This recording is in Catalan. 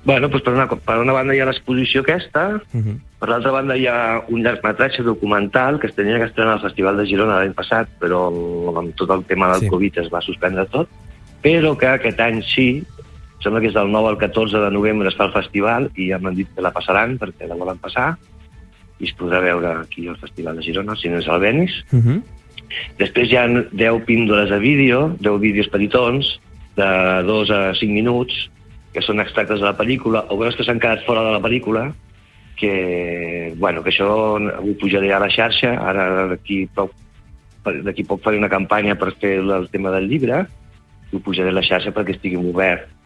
Bueno, doncs per una banda hi ha l'exposició aquesta, per l'altra banda hi ha un llargmetratge documental que es tenia que estrenar al Festival de Girona l'any passat, però amb tot el tema del Covid es va suspendre tot, però que aquest any sí, sembla que és del 9 al 14 de novembre es fa el festival i ja m'han dit que la passaran perquè la volen passar i es podrà veure aquí al Festival de Girona, si no és al Benis. Després hi ha 10 píndoles de vídeo, 10 vídeos petitons, de 2 a 5 minuts, que són extractes de la pel·lícula, o veus que s'han quedat fora de la pel·lícula, que això ho pujaré a la xarxa, ara d'aquí poc faré una campanya per fer el tema del llibre, ho pujaré a la xarxa perquè estigui obert